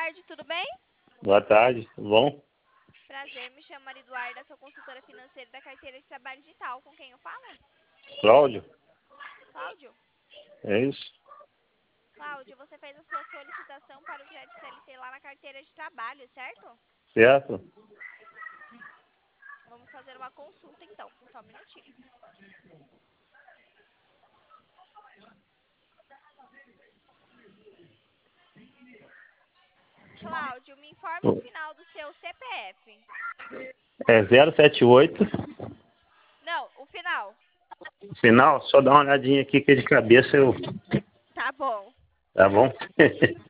tarde, tudo bem? Boa tarde, tudo bom? Prazer, me chamo Maria Eduarda, sou consultora financeira da carteira de trabalho digital. Com quem eu falo? Cláudio, Cláudio? é isso? Cláudio, você fez a sua solicitação para o crédito CLT lá na carteira de trabalho, certo? Certo? Vamos fazer uma consulta então, só um minutinho. Cláudio, me informe o final do seu CPF. É 078. Não, o final. Final, só dá uma olhadinha aqui que de cabeça eu... Tá bom. Tá bom?